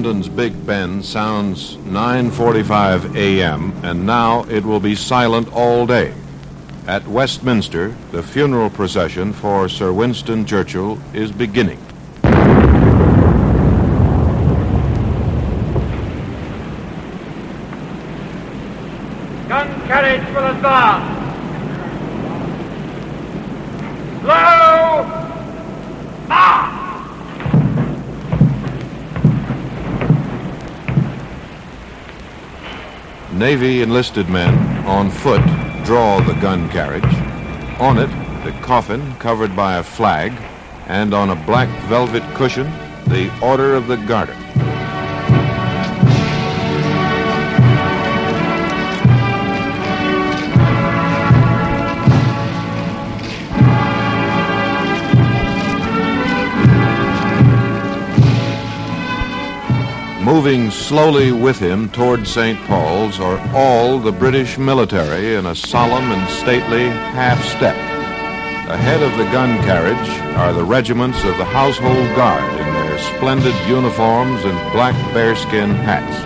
London's Big Ben sounds 9:45 a.m., and now it will be silent all day. At Westminster, the funeral procession for Sir Winston Churchill is beginning. Gun carriage will advance. Slow! March! Navy enlisted men on foot draw the gun carriage. On it, the coffin covered by a flag, and on a black velvet cushion, the Order of the Garter. Moving slowly with him toward St. Paul's are all the British military in a solemn and stately half-step. Ahead of the gun carriage are the regiments of the Household Guard in their splendid uniforms and black bearskin hats.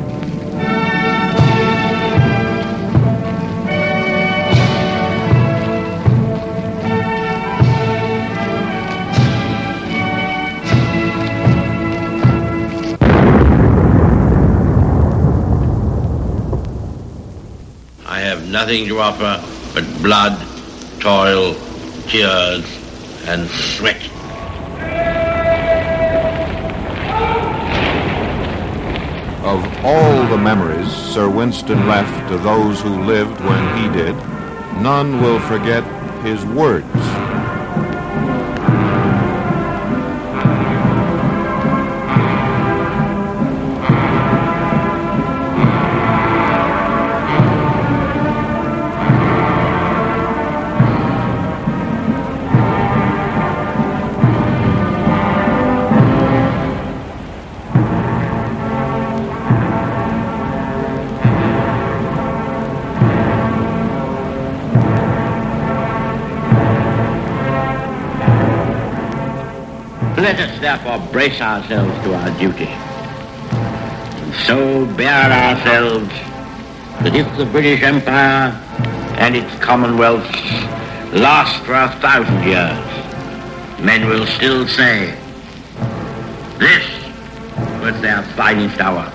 Nothing to offer but blood, toil, tears, and sweat. Of all the memories Sir Winston left to those who lived when he did, none will forget his words. Let us therefore brace ourselves to our duty, and so bear ourselves that if the British Empire and its commonwealths last for 1,000 years, men will still say, this was their finest hour.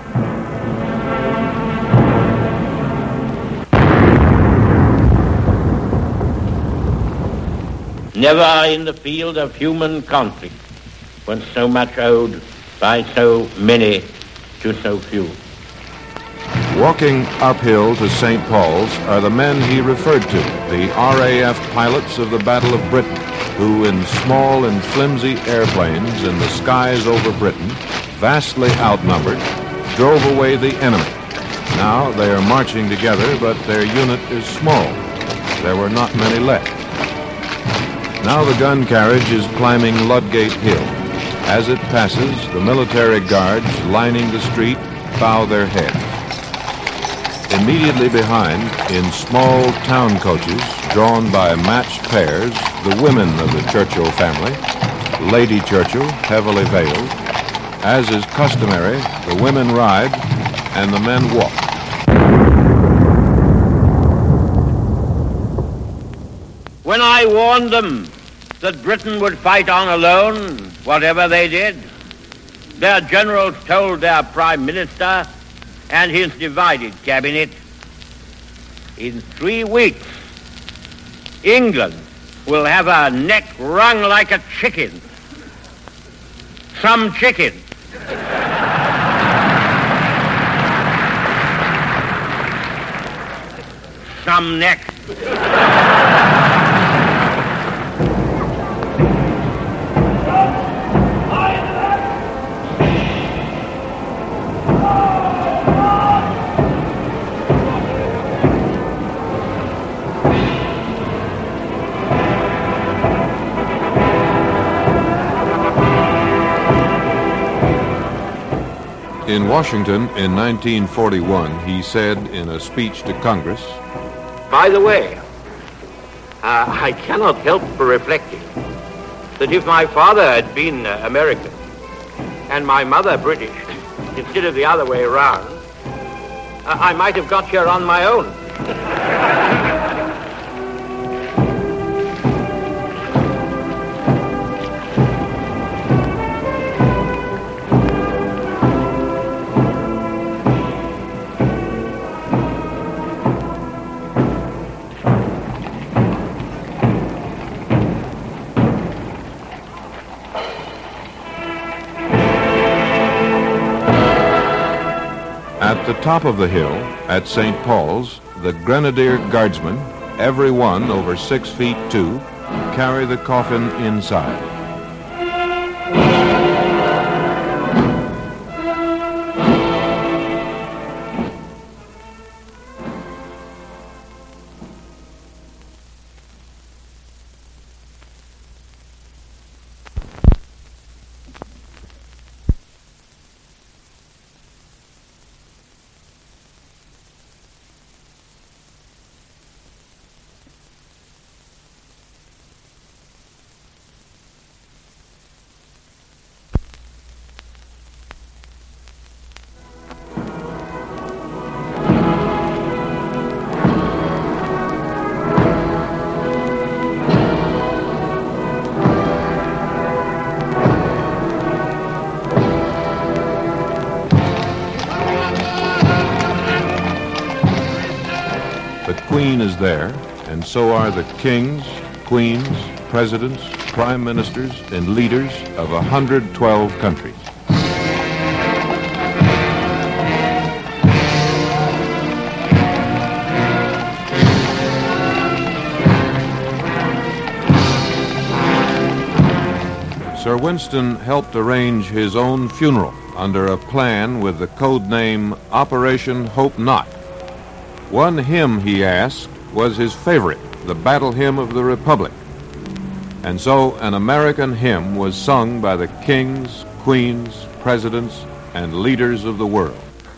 Never in the field of human conflict was so much owed by so many to so few. Walking uphill to St. Paul's are the men he referred to, the RAF pilots of the Battle of Britain, who in small and flimsy airplanes in the skies over Britain, vastly outnumbered, drove away the enemy. Now they are marching together, but their unit is small. There were not many left. Now the gun carriage is climbing Ludgate Hill. As it passes, the military guards lining the street bow their heads. Immediately behind, in small town coaches drawn by matched pairs, the women of the Churchill family, Lady Churchill, heavily veiled. As is customary, the women ride and the men walk. When I warned them that Britain would fight on alone, whatever they did, their generals told their Prime Minister and his divided cabinet, in 3 weeks, England will have her neck wrung like a chicken. Some chicken. Some neck. In Washington in 1941, he said in a speech to Congress, By the way, I cannot help but reflecting that if my father had been American and my mother British, instead of the other way around, I might have got here on my own. At the top of the hill, at St. Paul's, the Grenadier Guardsmen, every one over 6 feet 2, carry the coffin inside. The Queen is there, and so are the kings, queens, presidents, prime ministers, and leaders of 112 countries. Sir Winston helped arrange his own funeral under a plan with the code name Operation Hope Not. One hymn, he asked, was his favorite, the Battle Hymn of the Republic. And so an American hymn was sung by the kings, queens, presidents, and leaders of the world.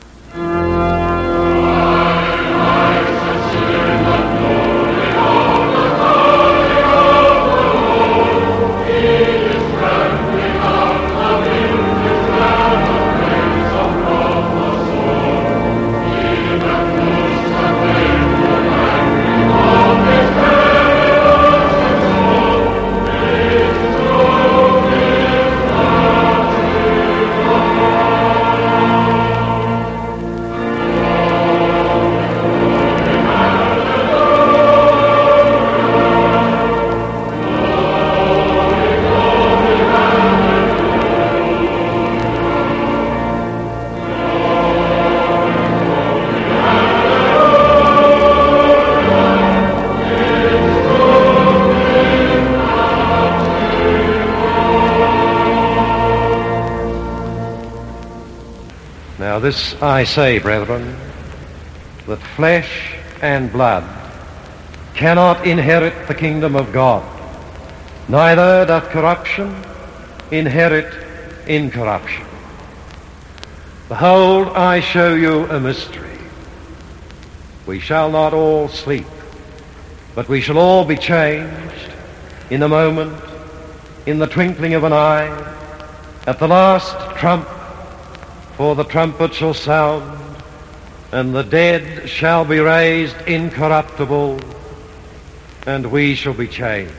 Now this I say, brethren, that flesh and blood cannot inherit the kingdom of God, neither doth corruption inherit incorruption. Behold, I show you a mystery. We shall not all sleep, but we shall all be changed in a moment, in the twinkling of an eye, at the last trump. For the trumpet shall sound, and the dead shall be raised incorruptible, and we shall be changed.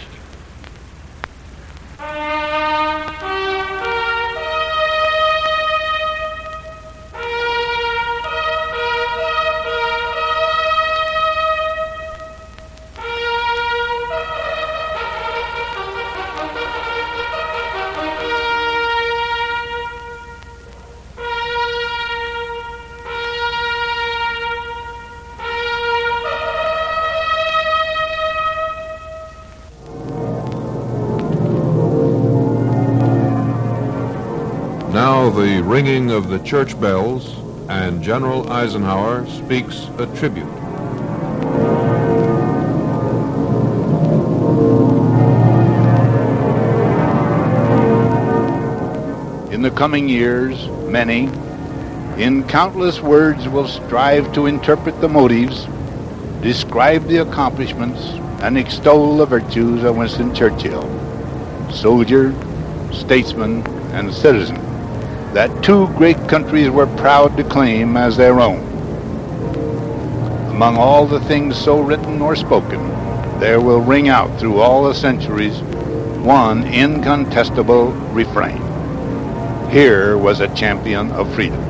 Now the ringing of the church bells, and General Eisenhower speaks a tribute. In the coming years, many, in countless words, will strive to interpret the motives, describe the accomplishments, and extol the virtues of Winston Churchill, soldier, statesman, and citizen. that two great countries were proud to claim as their own. Among all the things so written or spoken, there will ring out through all the centuries one incontestable refrain. Here was a champion of freedom.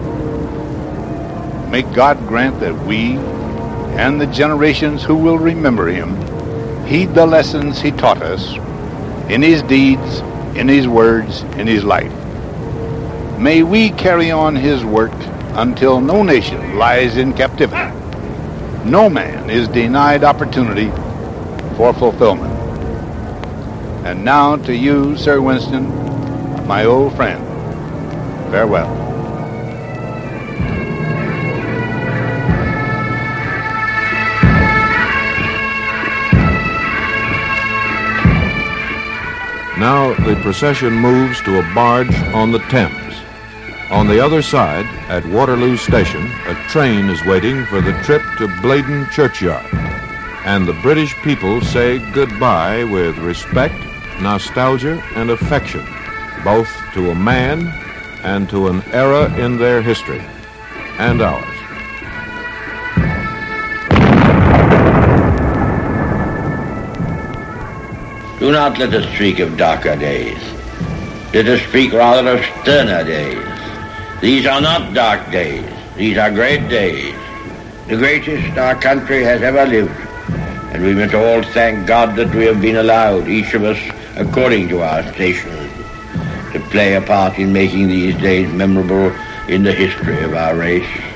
May God grant that we and the generations who will remember him heed the lessons he taught us in his deeds, in his words, in his life. May we carry on his work until no nation lies in captivity. No man is denied opportunity for fulfillment. And now to you, Sir Winston, my old friend, farewell. Now the procession moves to a barge on the Thames. On the other side, at Waterloo Station, a train is waiting for the trip to Blaydon Churchyard. And the British people say goodbye with respect, nostalgia, and affection, both to a man and to an era in their history, and ours. Do not let us speak of darker days. Let us speak rather of sterner days. These are not dark days. These are great days. The greatest our country has ever lived. And we must all thank God that we have been allowed, each of us according to our stations, to play a part in making these days memorable in the history of our race.